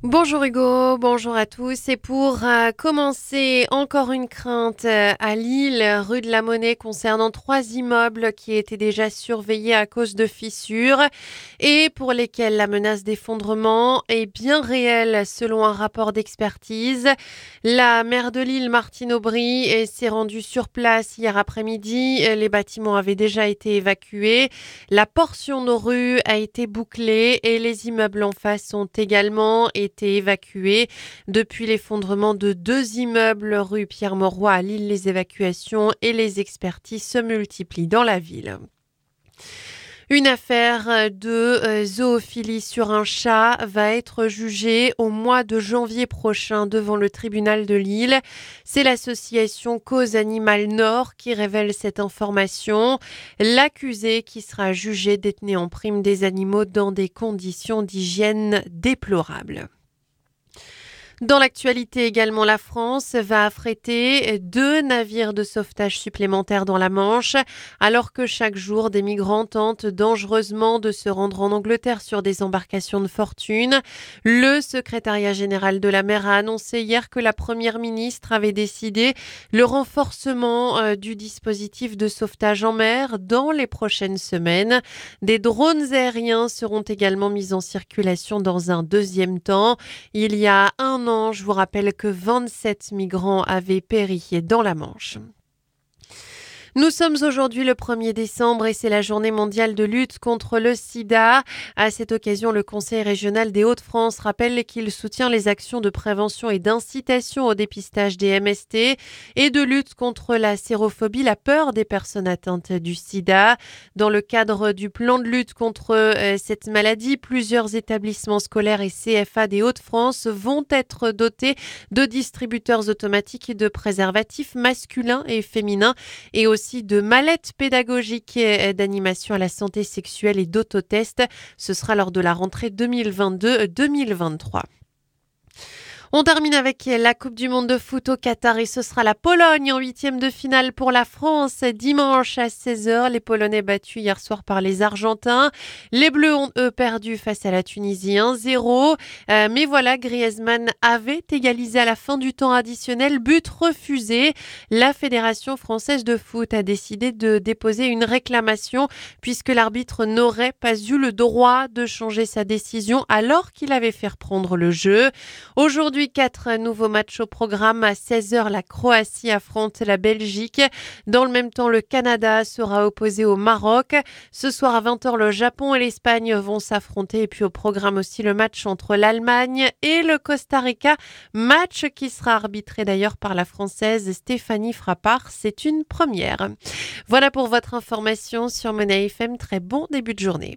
Bonjour Hugo, bonjour à tous. Et pour commencer, encore une crainte à Lille, rue de la Monnaie, concernant 3 immeubles qui étaient déjà surveillés à cause de fissures et pour lesquels la menace d'effondrement est bien réelle selon un rapport d'expertise. La maire de Lille, Martine Aubry, s'est rendue sur place hier après-midi. Les bâtiments avaient déjà été évacués. La portion nos rues a été bouclée et les immeubles en face ont également été évacués. Depuis l'effondrement de 2 immeubles rue Pierre-Mauroy à Lille, les évacuations et les expertises se multiplient dans la ville. Une affaire de zoophilie sur un chat va être jugée au mois de janvier prochain devant le tribunal de Lille. C'est l'association Cause Animale Nord qui révèle cette information. L'accusé qui sera jugé détenait en prime des animaux dans des conditions d'hygiène déplorables. Dans l'actualité également, la France va affréter 2 navires de sauvetage supplémentaires dans la Manche, alors que chaque jour, des migrants tentent dangereusement de se rendre en Angleterre sur des embarcations de fortune. Le secrétariat général de la mer a annoncé hier que la première ministre avait décidé le renforcement du dispositif de sauvetage en mer dans les prochaines semaines. Des drones aériens seront également mis en circulation dans un deuxième temps. Il y a un an, je vous rappelle que 27 migrants avaient péri dans la Manche. Nous sommes aujourd'hui le 1er décembre et c'est la journée mondiale de lutte contre le sida. À cette occasion, le Conseil régional des Hauts-de-France rappelle qu'il soutient les actions de prévention et d'incitation au dépistage des MST et de lutte contre la sérophobie, la peur des personnes atteintes du sida. Dans le cadre du plan de lutte contre cette maladie, plusieurs établissements scolaires et CFA des Hauts-de-France vont être dotés de distributeurs automatiques de préservatifs masculins et féminins et aussi de mallettes pédagogiques et d'animation à la santé sexuelle et d'autotest. Ce sera lors de la rentrée 2022-2023. On termine avec la Coupe du Monde de foot au Qatar et ce sera la Pologne en 8e de finale pour la France dimanche à 16h. Les Polonais battus hier soir par les Argentins. Les Bleus ont eux perdu face à la Tunisie 1-0. Mais voilà, Griezmann avait égalisé à la fin du temps additionnel, but refusé. La Fédération française de foot a décidé de déposer une réclamation puisque l'arbitre n'aurait pas eu le droit de changer sa décision alors qu'il avait fait reprendre le jeu. Aujourd'hui, 4 nouveaux matchs au programme. À 16h, la Croatie affronte la Belgique. Dans le même temps, le Canada sera opposé au Maroc. Ce soir à 20h, le Japon et l'Espagne vont s'affronter. Et puis au programme aussi le match entre l'Allemagne et le Costa Rica. Match qui sera arbitré d'ailleurs par la Française Stéphanie Frappart. C'est une première. Voilà pour votre information sur Monnaie FM. Très bon début de journée.